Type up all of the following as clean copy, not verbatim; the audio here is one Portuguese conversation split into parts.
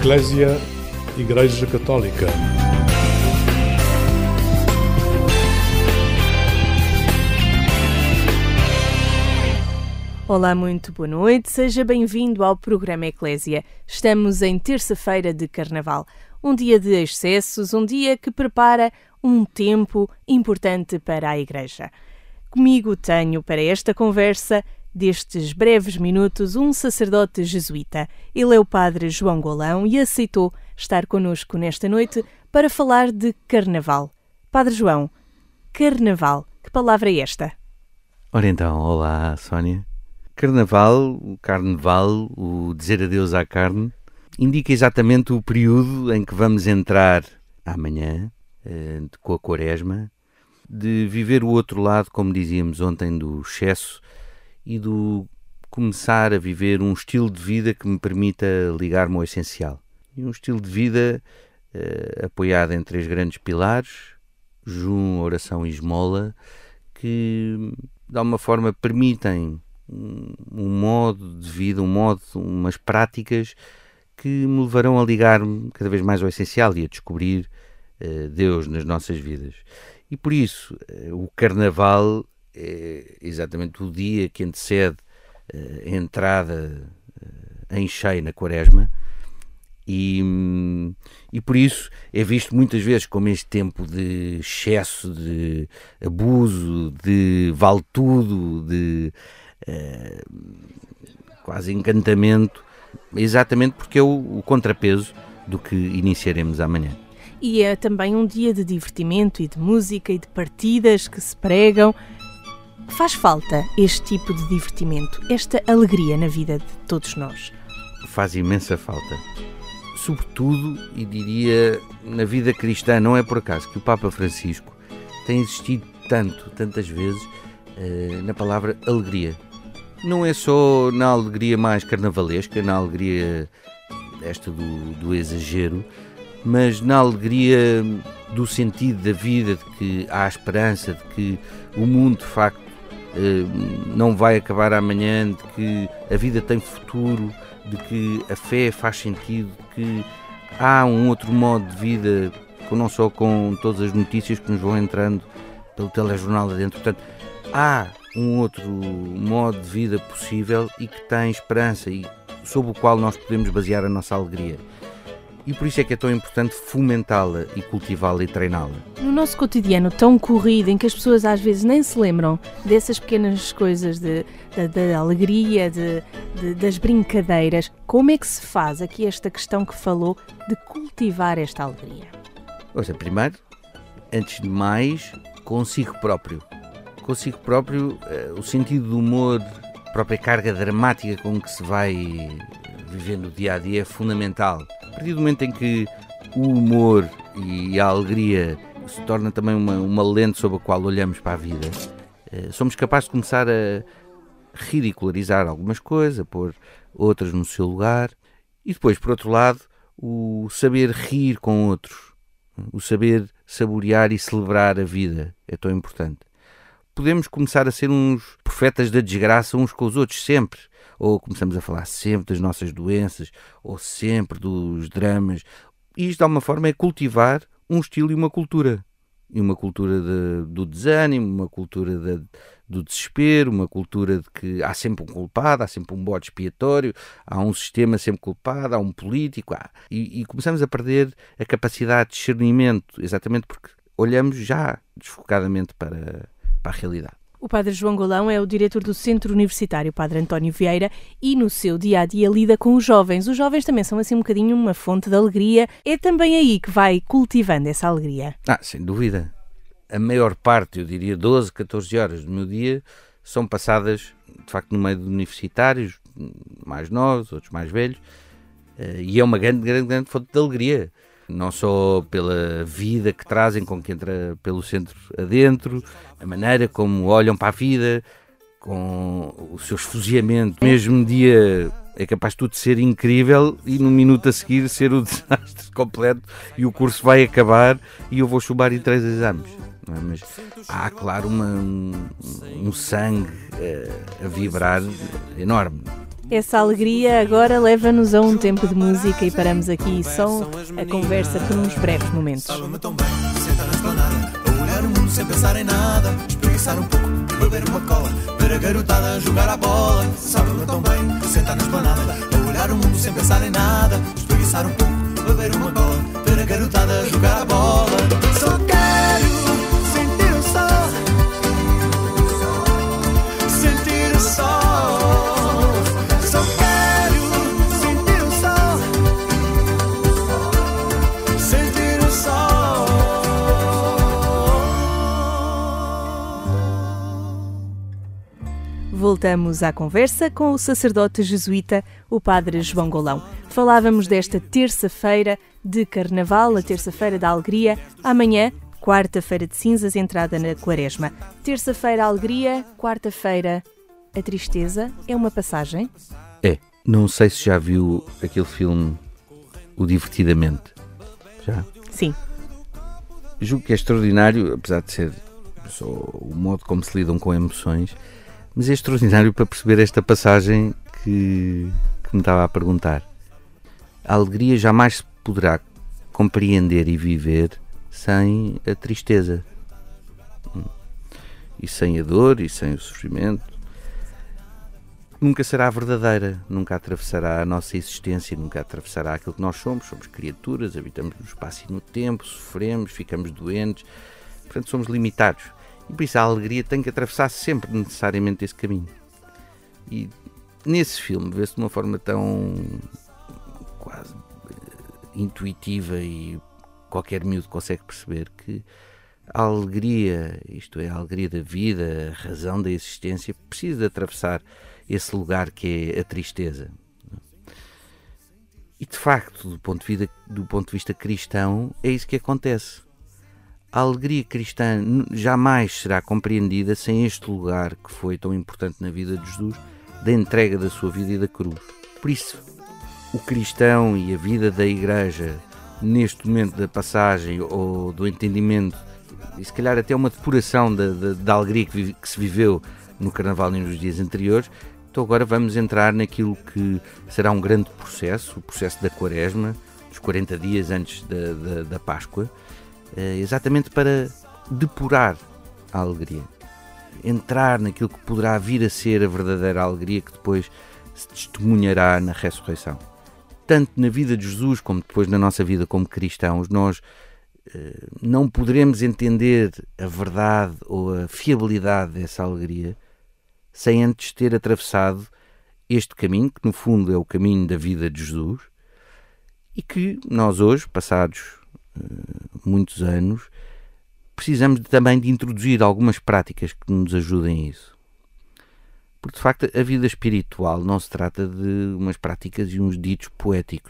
Eclésia, Igreja Católica. Olá, muito boa noite, seja bem-vindo ao programa Eclésia. Estamos em terça-feira de Carnaval, um dia de excessos, um dia que prepara um tempo importante para a Igreja. Comigo tenho para esta conversa, destes breves minutos, um sacerdote jesuíta. Ele é o padre João Golão e aceitou estar connosco nesta noite para falar de Carnaval. Padre João, Carnaval, que palavra é esta? Ora então, olá Sónia. Carnaval, o carnaval, o dizer adeus à carne, indica exatamente o período em que vamos entrar amanhã, com a Quaresma, de viver o outro lado, como dizíamos ontem, do excesso e do começar a viver um estilo de vida que me permita ligar-me ao essencial. E um estilo de vida apoiado em 3 grandes pilares, jejum, oração e esmola, que de alguma forma permitem um modo de vida, umas práticas que me levarão a ligar-me cada vez mais ao essencial e a descobrir Deus nas nossas vidas. E por isso, o Carnaval é exatamente o dia que antecede a entrada em cheio na Quaresma e por isso é visto muitas vezes como este tempo de excesso, de abuso, de vale tudo, de quase encantamento, exatamente porque é o contrapeso do que iniciaremos amanhã. E é também um dia de divertimento e de música e de partidas que se pregam. Faz falta este tipo de divertimento, esta alegria na vida de todos nós? Faz imensa falta. Sobretudo, e diria, na vida cristã. Não é por acaso que o Papa Francisco tem insistido tantas vezes na palavra alegria. Não é só na alegria mais carnavalesca, na alegria esta do exagero, mas na alegria do sentido da vida, de que há esperança, de que o mundo de facto não vai acabar amanhã, de que a vida tem futuro, de que a fé faz sentido, de que há um outro modo de vida, não só com todas as notícias que nos vão entrando pelo telejornal adentro. Portanto, há um outro modo de vida possível e que tem esperança e sobre o qual nós podemos basear a nossa alegria. E por isso é que é tão importante fomentá-la e cultivá-la e treiná-la. No nosso cotidiano tão corrido, em que as pessoas às vezes nem se lembram dessas pequenas coisas da alegria, das brincadeiras, como é que se faz aqui esta questão que falou de cultivar esta alegria? Ou seja, primeiro, antes de mais, consigo próprio. Consigo próprio, o sentido do humor, a própria carga dramática com que se vai vivendo o dia-a-dia é fundamental. A partir do momento em que o humor e a alegria se torna também uma lente sobre a qual olhamos para a vida, somos capazes de começar a ridicularizar algumas coisas, a pôr outras no seu lugar. E depois, por outro lado, o saber rir com outros, o saber saborear e celebrar a vida é tão importante. Podemos começar a ser uns profetas da desgraça uns com os outros sempre, ou começamos a falar sempre das nossas doenças, ou sempre dos dramas. E isto, de alguma forma, é cultivar um estilo e uma cultura. E uma cultura do desânimo, uma cultura do desespero, uma cultura de que há sempre um culpado, há sempre um bode expiatório, há um sistema sempre culpado, há um político. E começamos a perder a capacidade de discernimento, exatamente porque olhamos já desfocadamente para a realidade. O padre João Golão é o diretor do Centro Universitário Padre António Vieira e no seu dia-a-dia lida com os jovens. Os jovens também são assim um bocadinho uma fonte de alegria. É também aí que vai cultivando essa alegria? Sem dúvida. A maior parte, eu diria 12, 14 horas do meu dia, são passadas, de facto, no meio de universitários, mais novos, outros mais velhos, e é uma grande fonte de alegria. Não só pela vida que trazem com que entra pelo centro adentro, a maneira como olham para a vida, com o seu esfuziamento. No mesmo dia é capaz de tudo ser incrível e no minuto a seguir ser o desastre completo e o curso vai acabar e eu vou chubar em 3 exames. Mas há, claro, um sangue a vibrar enorme. Essa alegria agora leva-nos a um tempo de música e paramos aqui só a conversa por uns breves momentos. Sabe-me tão bem, sentar na esplanada, a olhar o mundo sem pensar em nada, espreguiçar um pouco, beber uma cola, ver a garotada jogar a bola. Sabe-me tão bem, sentar na esplanada, a olhar o mundo sem pensar em nada, espreguiçar um pouco, beber uma cola, ver a garotada jogar a bola. Só quero sentir o sol, sentir o sol. Só quero sentir o sol, sentir o sol. Voltamos à conversa com o sacerdote jesuíta, o padre João Golão. Falávamos desta terça-feira de Carnaval, a terça-feira da alegria. Amanhã, quarta-feira de cinzas, entrada na Quaresma. Terça-feira, a alegria. Quarta-feira, a tristeza. É uma passagem? É, não sei se já viu aquele filme O Divertidamente. Já? Sim. Julgo que é extraordinário, apesar de ser só o modo como se lidam com emoções, mas é extraordinário para perceber esta passagem que me estava a perguntar. A alegria jamais se poderá compreender e viver sem a tristeza. E sem a dor e sem o sofrimento. Nunca será verdadeira, nunca atravessará a nossa existência, nunca atravessará aquilo que nós somos. Somos criaturas, habitamos no espaço e no tempo, sofremos, ficamos doentes, portanto somos limitados. E por isso a alegria tem que atravessar sempre necessariamente esse caminho. E nesse filme vê-se de uma forma tão quase intuitiva e qualquer miúdo consegue perceber que a alegria, isto é, a alegria da vida, a razão da existência, precisa de atravessar esse lugar que é a tristeza. E de facto, do ponto de vista cristão, é isso que acontece. A alegria cristã jamais será compreendida sem este lugar que foi tão importante na vida de Jesus, da entrega da sua vida e da cruz. Por isso, o cristão e a vida da Igreja, neste momento da passagem ou do entendimento, e se calhar até uma depuração da alegria que se viveu no Carnaval e nos dias anteriores, então agora vamos entrar naquilo que será um grande processo, o processo da Quaresma, dos 40 dias antes da Páscoa, exatamente para depurar a alegria. Entrar naquilo que poderá vir a ser a verdadeira alegria que depois se testemunhará na ressurreição. Tanto na vida de Jesus como depois na nossa vida como cristãos, nós não poderemos entender a verdade ou a fiabilidade dessa alegria sem antes ter atravessado este caminho, que no fundo é o caminho da vida de Jesus, e que nós hoje, passados muitos anos, precisamos também de introduzir algumas práticas que nos ajudem a isso. Porque de facto a vida espiritual não se trata de umas práticas e uns ditos poéticos.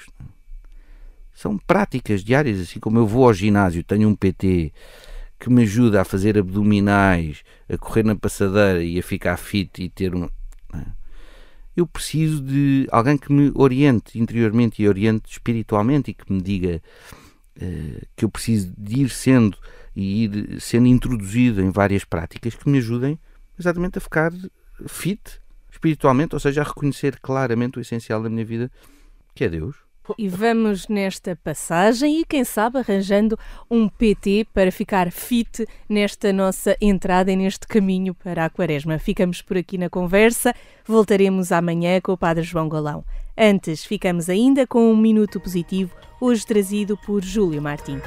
São práticas diárias, assim como eu vou ao ginásio, tenho um PT que me ajuda a fazer abdominais, a correr na passadeira e a ficar fit e ter um... Eu preciso de alguém que me oriente interiormente e oriente espiritualmente e que me diga que eu preciso de ir sendo introduzido em várias práticas que me ajudem exatamente a ficar fit espiritualmente, ou seja, a reconhecer claramente o essencial da minha vida, que é Deus. E vamos nesta passagem e, quem sabe, arranjando um PT para ficar fit nesta nossa entrada e neste caminho para a Quaresma. Ficamos por aqui na conversa. Voltaremos amanhã com o Padre João Golão. Antes, ficamos ainda com um Minuto Positivo, hoje trazido por Júlio Martim.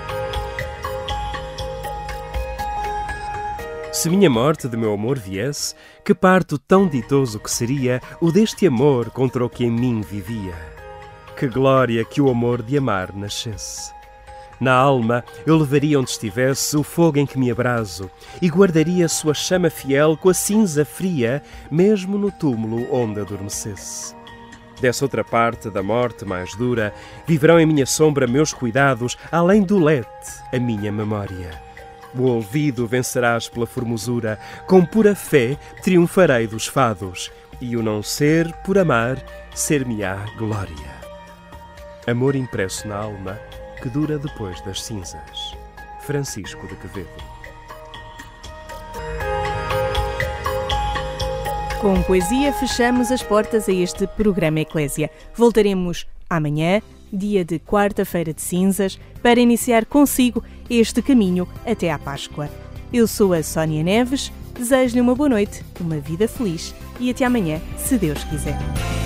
Se minha morte de meu amor viesse, que parto tão ditoso que seria o deste amor contra o que em mim vivia. Que glória que o amor de amar nascesse. Na alma eu levaria onde estivesse o fogo em que me abraso e guardaria sua chama fiel com a cinza fria, mesmo no túmulo onde adormecesse. Dessa outra parte da morte mais dura, viverão em minha sombra meus cuidados, além do leite, a minha memória. O olvido vencerás pela formosura, com pura fé triunfarei dos fados, e o não ser, por amar, ser-me-á glória. Amor impresso na alma, que dura depois das cinzas. Francisco de Quevedo. Com poesia, fechamos as portas a este programa Eclésia. Voltaremos amanhã, dia de quarta-feira de cinzas, para iniciar consigo este caminho até à Páscoa. Eu sou a Sónia Neves, desejo-lhe uma boa noite, uma vida feliz e até amanhã, se Deus quiser.